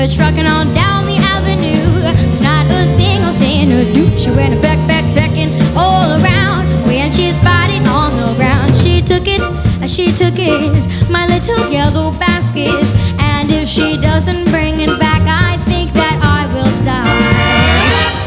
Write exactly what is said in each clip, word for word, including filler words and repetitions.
was trucking on down the avenue. There's not a single thing to do. She went a back, back, backing all around. When she spotted on the ground, she took it, she took it, my little yellow basket. And if she doesn't bring it back, I think that I will die.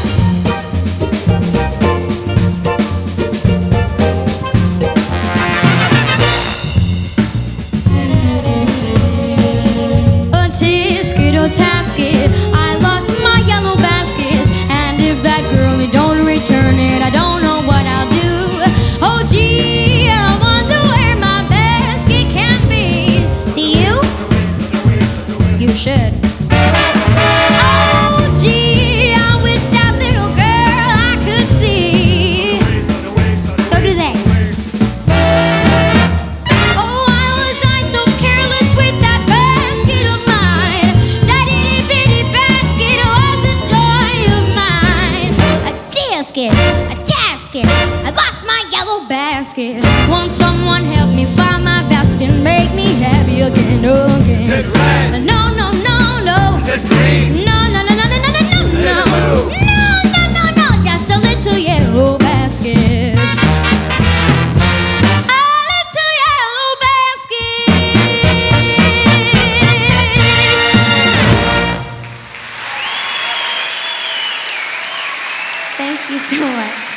A tisket, a tasket, I lost my yellow basket. And if that girl don't return it, I don't know what I'll do. Oh gee, I wonder where my basket can be. Do you? You should. Oh gee, I wish that little girl I could see. So do they. Oh, why was I so careless with that basket of mine? That itty bitty basket was a joy of mine. A tisket, a tasket, I lost my yellow basket. Won't someone help me find my basket and make me happy again, again? Is it red? No, no, no, no. Is it green? No, no, no, no, no, no, no, no, no. blue? No, no, no, no, just a little yellow basket. A little yellow basket. Thank you so much.